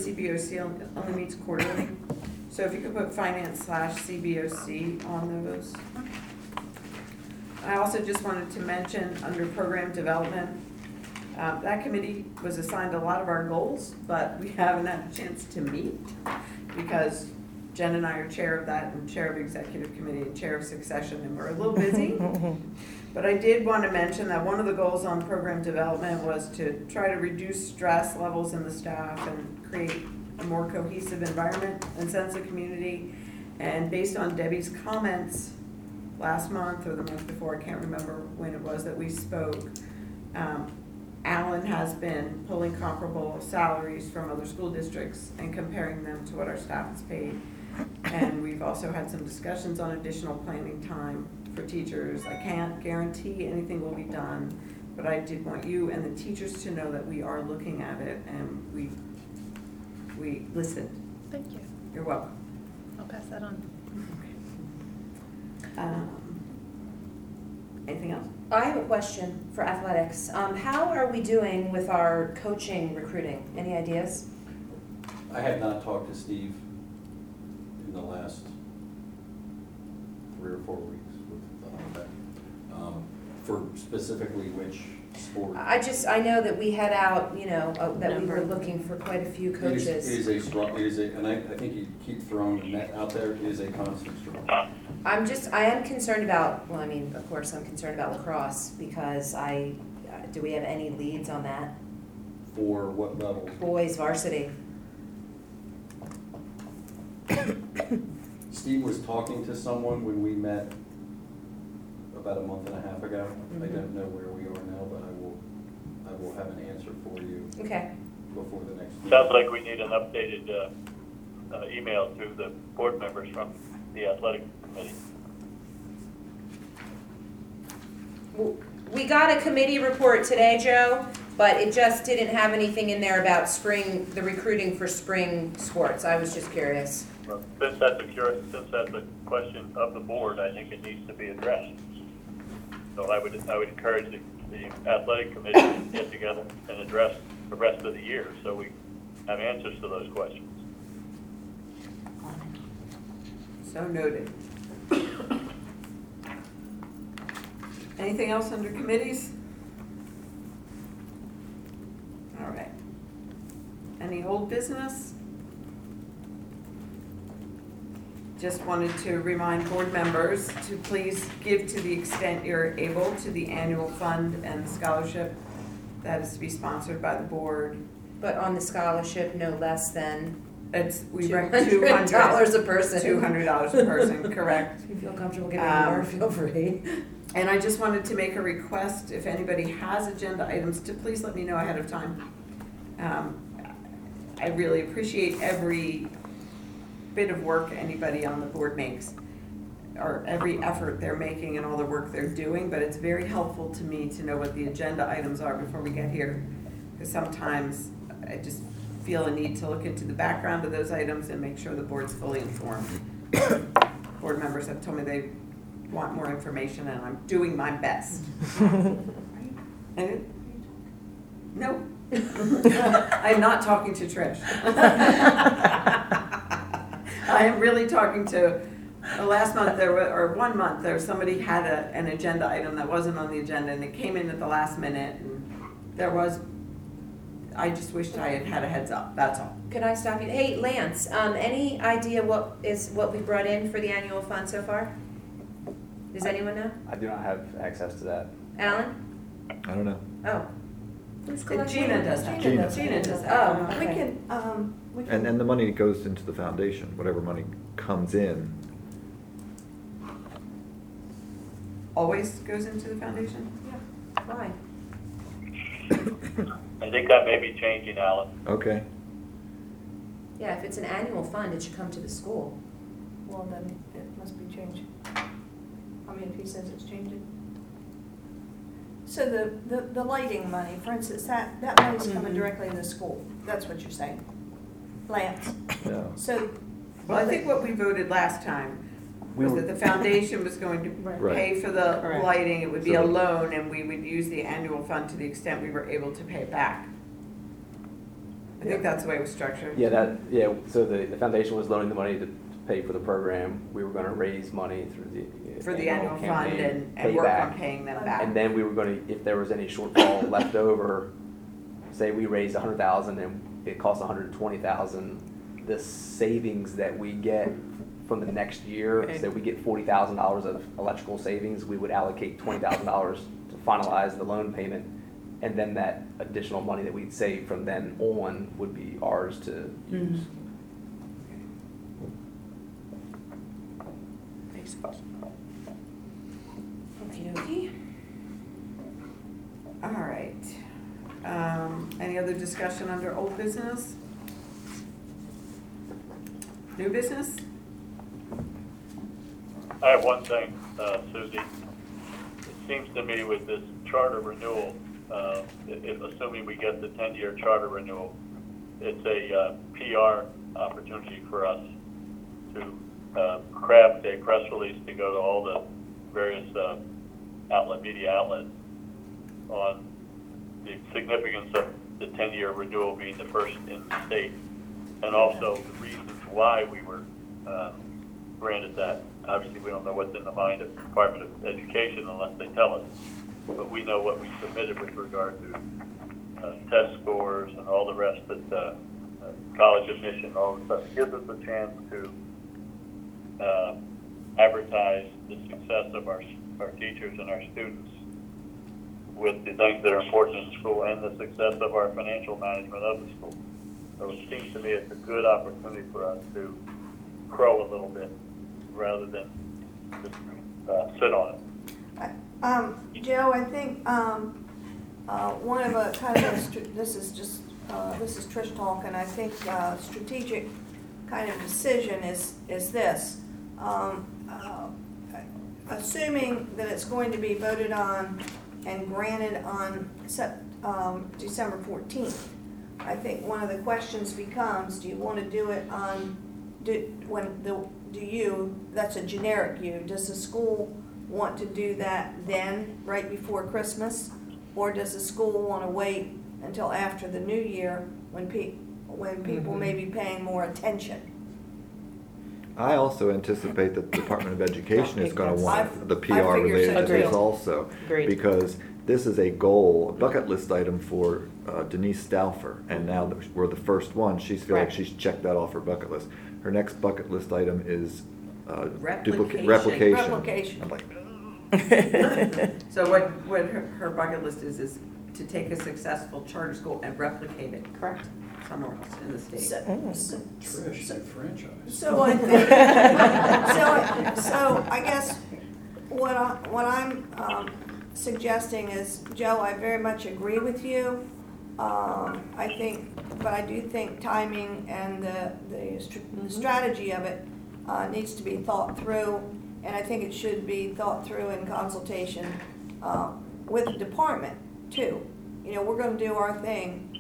CBOC only meets quarterly. So if you could put finance/CBOC on those. I also just wanted to mention under program development, that committee was assigned a lot of our goals, but we haven't had a chance to meet because Jen and I are chair of that and chair of executive committee and chair of succession, and we're a little busy. But I did want to mention that one of the goals on program development was to try to reduce stress levels in the staff and create a more cohesive environment and sense of community. And based on Debbie's comments last month or the month before, I can't remember when it was that we spoke, Alan has been pulling comparable salaries from other school districts and comparing them to what our staff is paid. And we've also had some discussions on additional planning time for teachers. I can't guarantee anything will be done, but I did want you and the teachers to know that we are looking at it and we listened. Thank you. You're welcome. I'll pass that on. Anything else? I have a question for athletics. How are we doing with our coaching recruiting? Any ideas? I have not talked to Steve in the last 3 or 4 weeks with that. For specifically which sport. I know that we had out, that we were looking for quite a few coaches. It is a strong, and I think you keep throwing the net out there, it is a constant struggle. I am concerned about, of course I'm concerned about lacrosse because do we have any leads on that? For what level? Boys varsity. Steve was talking to someone when we met about a month and a half ago. Mm-hmm. I don't know where we are now, but I will have an answer for you Okay. before the next meeting. Sounds like we need an updated email to the board members from the athletic committee. We got a committee report today, Joe, but it just didn't have anything in there about the recruiting for spring sports. I was just curious. Well, since that's a question of the board, I think it needs to be addressed. So I would encourage the athletic committee to get together and address the rest of the year so we have answers to those questions. So noted. Anything else under committees? All right. Any old business? Just wanted to remind board members to please give to the extent you're able to the annual fund and scholarship that is to be sponsored by the board. But on the scholarship, no less than We rank $200 a person. $200 a person, correct. If you feel comfortable giving more, feel free. And I just wanted to make a request, if anybody has agenda items, to please let me know ahead of time. I really appreciate every bit of work anybody on the board makes, or every effort they're making and all the work they're doing, but it's very helpful to me to know what the agenda items are before we get here, because sometimes I just feel a need to look into the background of those items and make sure the board's fully informed. Board members have told me they want more information, and I'm doing my best. No. I'm not talking to Trish. I am really talking to, last month or 1 month, somebody had an agenda item that wasn't on the agenda, and it came in at the last minute, and I just wished I had had a heads up, that's all. Could I stop you? Hey, Lance, any idea what we brought in for the annual fund so far? Does anyone know? I do not have access to that. Alan? I don't know. Oh. Gina does that. Gina does that. Oh, We okay. can, And the money goes into the foundation, whatever money comes in. Always goes into the foundation? Why? I think that may be changing, Alan. Okay. Yeah, if it's an annual fund, it should come to the school. well, then it must be changed. If he says it's changing. So the lighting money, for instance, that money's coming directly in the school. That's what you're saying. Lance. No. So. Well, I think what we voted last time was that the foundation was going to Right. pay for the Correct. lighting, it would be a So- loan, and we would use the annual fund to the extent we were able to pay it back. I think that's the way it was structured. Yeah, so the foundation was loaning the money to pay for the program. We were gonna raise money through the. For the annual fund campaign, and work on payback. paying them back. And then we were gonna, if there was any shortfall left over, say we raised 100,000 and it costs 120,000, the savings that we get from the next year, Okay. so we get $40,000 of electrical savings, we would allocate $20,000 to finalize the loan payment. And then that additional money that we'd save from then on would be ours to use. Makes sense. Okey-dokey. All right. Any other discussion under old business? New business? I have one thing, Susie. It seems to me with this charter renewal, assuming we get the 10-year charter renewal, it's a PR opportunity for us to craft a press release to go to all the various media outlets on the significance of the 10-year renewal being the first in the state, and also the reasons why we were granted that. Obviously, we don't know what's in the mind of the Department of Education unless they tell us, but we know what we submitted with regard to test scores and all the rest that college admission, all the stuff. It gives us a chance to advertise the success of our teachers and our students with the things that are important in school and the success of our financial management of the school. So it seems to me it's a good opportunity for us to crow a little bit rather than just sit on it. Joe, I think, one of a kind of this is Trish talking, I think, strategic kind of decision is this. Assuming that it's going to be voted on and granted on December 14th, I think one of the questions becomes, do you want to do it on, that's a generic you, does the school want to do that then, right before Christmas? Or does the school want to wait until after the new year when people may be paying more attention? I also anticipate that the Department of Education is gonna want the I PR figure related so to this too. also. Agreed. Because this is a goal, a bucket list item for Denise Stauffer, and now that we're the first one, she's feel like Right. she's checked that off her bucket list. Her next bucket list item is Replication. Replication. I'm like, So what her bucket list is to take a successful charter school and replicate it Correct. somewhere else in the state. Trish, you franchise. So I think, so I guess what I'm suggesting is, Joe, I very much agree with you. I think, but I do think timing and the strategy of it needs to be thought through, and I think it should be thought through in consultation with the department too. You know, we're going to do our thing,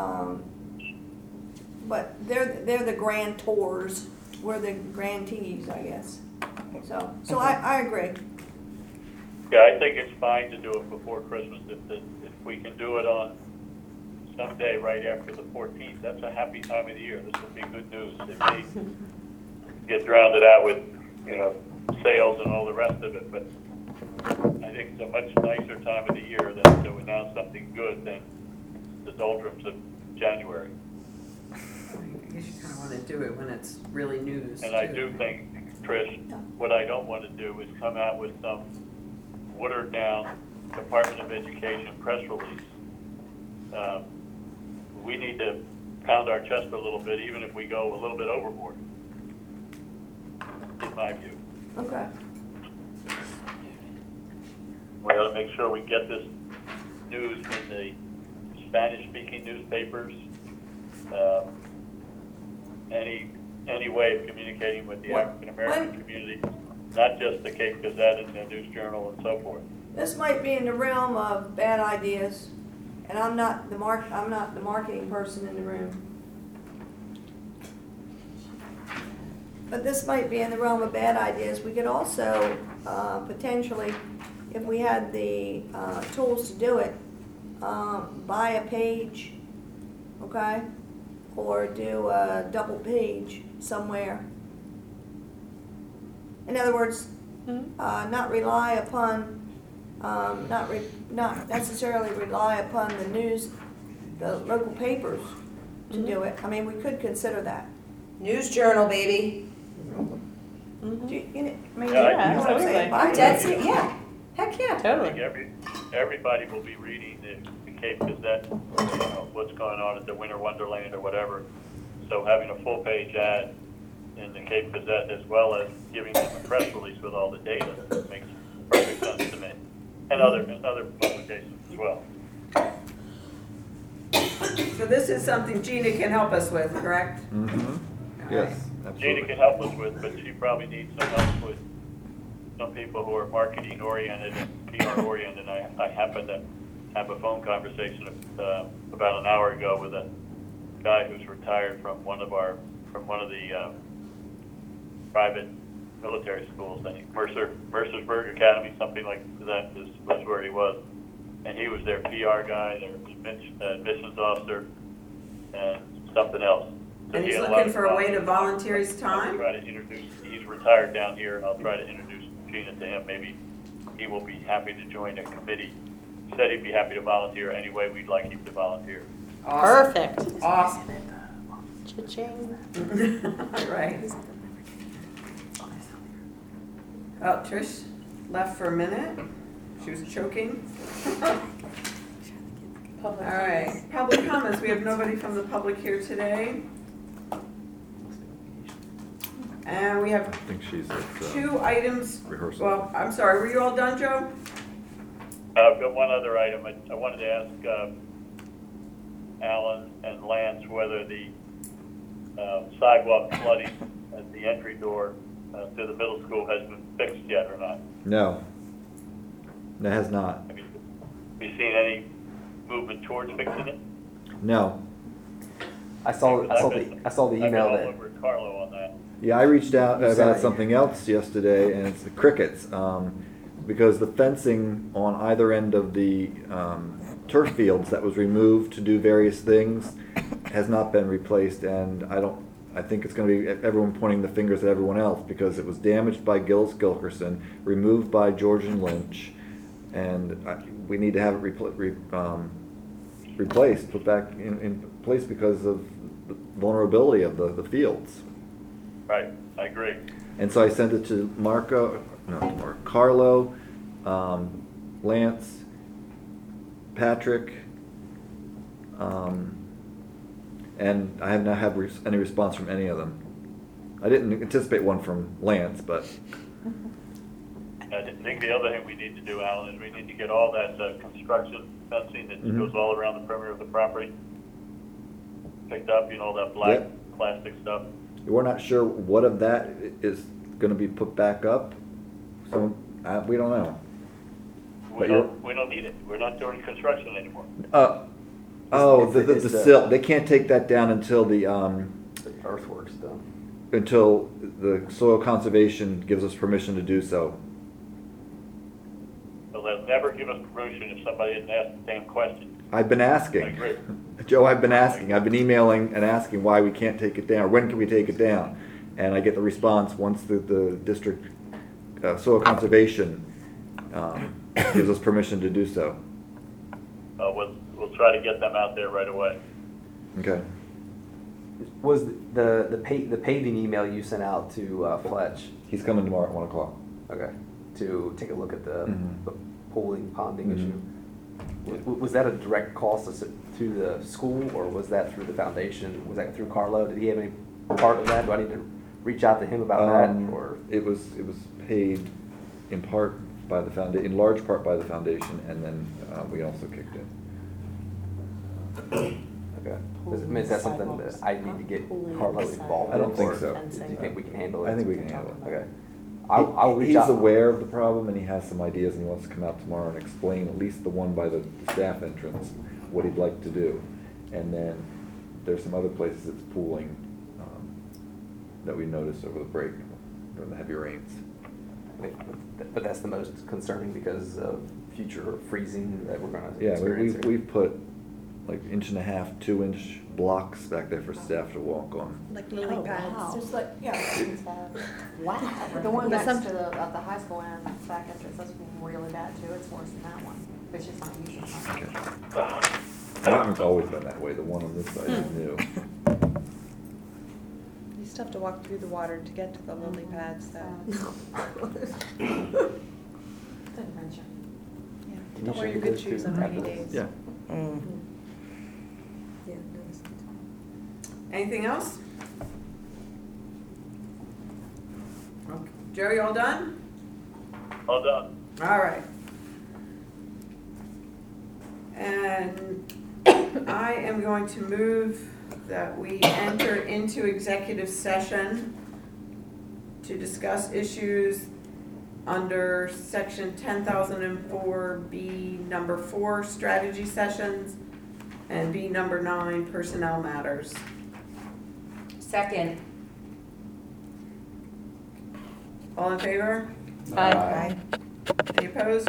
but they're the grantors, we're the grantees, I guess. So I agree. Yeah, I think it's fine to do it before Christmas. If we can do it on someday right after the 14th, that's a happy time of the year. This would be good news. It may get drowned out with, sales and all the rest of it, but I think it's a much nicer time of the year to announce something good than the doldrums of January. I guess you kind of want to do it when it's really news. And I too. do think, Trish, what I don't want to do is come out with some watered down Department of Education press release. We need to pound our chest a little bit, even if we go a little bit overboard, in my view. Okay. We ought to make sure we get this news in the Spanish-speaking newspapers. Any way of communicating with the African-American community, not just the Cape Gazette and the News Journal and so forth. This might be in the realm of bad ideas, and I'm not the marketing person in the room. But this might be in the realm of bad ideas. We could also potentially, if we had the tools to do it, buy a page, okay? or do a double page somewhere. In other words, not rely upon, not necessarily rely upon the news, the local papers to do it. I mean, we could consider that. News Journal, baby. Do you, I mean, Yeah, you know what I'm absolutely. saying? I'm dead serious, yeah. Heck yeah. I think everybody will be reading the Cape Gazette, you know, what's going on at the Winter Wonderland or whatever. So having a full page ad in the Cape Gazette as well as giving them a press release with all the data makes perfect sense to me. And other publications as well. So this is something Gina can help us with, correct? Mm-hmm. Yes, Gina absolutely. can help us with, but she probably needs some help with some people who are marketing oriented and PR oriented. I happened to have a phone conversation about an hour ago with a guy who's retired from one of the private military schools. I think Mercersburg Academy, something like that was where he was. And he was their PR guy, their admissions officer, and something else. So And he he's had a lot looking of for a way to problems. volunteer his I'll time? try to introduce, he's retired down here, and I'll try to introduce Gina to him. Maybe he will be happy to join a committee. He said he'd be happy to volunteer any way we'd like him to volunteer. Perfect. Awesome. Cha-ching. Right. Oh, Trish left for a minute. She was choking. All right, public comments. We have nobody from the public here today. And we have I think she's at 2 items. rehearsal. Well, I'm sorry, were you all done, Joe? I've got one other item. I wanted to ask Alan and Lance whether the sidewalk flooding at the entry door to the middle school has been fixed yet or not. No, that has not. Have you seen any movement towards fixing it? No. I saw the I've been email all that, over Carlo on that. Yeah, I reached out about something else yesterday, and it's the crickets. Because the fencing on either end of the turf fields that was removed to do various things has not been replaced, and I think it's going to be everyone pointing the fingers at everyone else because it was damaged by Gillis Gilkerson, removed by George and Lynch, and we need to have it replaced, put back in place because of the vulnerability of the fields. Right, I agree. And so I sent it to Carlo, Lance, Patrick, and I have not had any response from any of them. I didn't anticipate one from Lance, but I think the other thing we need to do, Alan, is we need to get all that construction fencing that goes all around the perimeter of the property picked up, you know, all that black plastic stuff. we're not sure what of that is going to be put back up, so we don't know. We don't need it. We're not doing construction anymore. The silt, they can't take that down until the earthworks done. until the soil conservation gives us permission to do so. So they'll never give us permission if somebody didn't ask the same question. I've been I asking. agree. Joe, I've been asking. I've been emailing and asking why we can't take it down, or when can we take it down? And I get the response once the district soil conservation gives us permission to do so. We'll try to get them out there right away. Okay. Was the paving email you sent out to Fletch, He's coming tomorrow at 1 o'clock. okay, to take a look at the Mhm. the pooling, ponding Mhm. issue? Was that a direct cost to the school, or was that through the foundation? Was that through Carlo? Did he have any part of that? Do I need to reach out to him about that, or? It was paid in part by the foundation, in large part by the foundation, and then we also kicked in. Okay. Is that something that I need to get Carlo involved in? I don't think or so. Do you think we can handle it? I think we can handle it. Okay. I'll reach He's out. aware of the problem, and he has some ideas, and he wants to come out tomorrow and explain, at least the one by the staff entrance, what he'd like to do. And then there's some other places it's pooling that we noticed over the break during the heavy rains. But that's the most concerning because of future freezing that we're gonna Yeah, experience here. we've put like 1.5, 2-inch blocks back there for staff to walk on. Like lily Oh, pads. wow. Just like, yeah, Wow. The one But next some- to the high school and back entrance, that's really bad too, it's worse than that one, it's just not used. That one's always been that way, the one on this side is new. You still have to walk through the water to get to the lily pads though. Didn't mention. Yeah. You Don't wear should your go good shoes to on rainy Apple. days. Yeah. Anything else? Okay. Joe, you all done? All done. All right. And I am going to move that we enter into executive session to discuss issues under section 10,004B number 4, strategy sessions, and B number 9, personnel matters. Second. All in favor? Aye. Any opposed?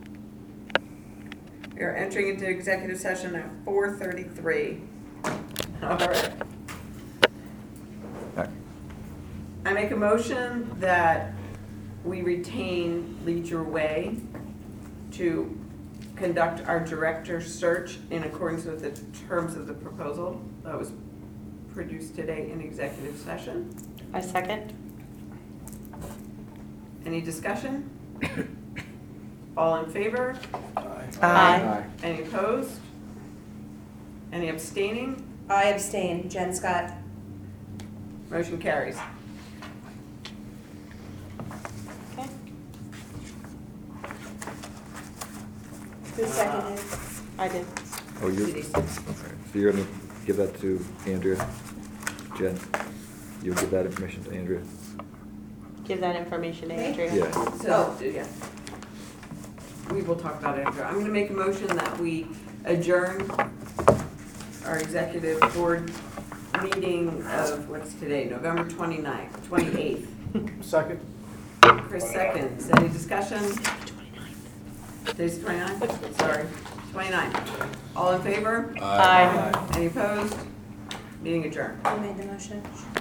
We are entering into executive session at 4:33. All right. Alright. I make a motion that we retain Lead Your Way to conduct our director search in accordance with the terms of the proposal that was produced today in executive session. I second. Any discussion? All in favor? Aye. Any opposed? Any abstaining? I abstain, Jen Scott. Motion carries. Okay. Who seconded? I did. Oh, you're, Denise. okay. So you're gonna give that to Andrea? Jen? You'll give that information to Andrea? Give that information to Me? Andrea. Yeah. So, yeah. We will talk about it after. I'm gonna make a motion that we adjourn our executive board meeting of, what's today, November 28th. Second? Chris seconds. Any discussion? Today's 29th? Sorry, 29th. All in favor? Aye. Any opposed? Meeting adjourned. Who made the motion?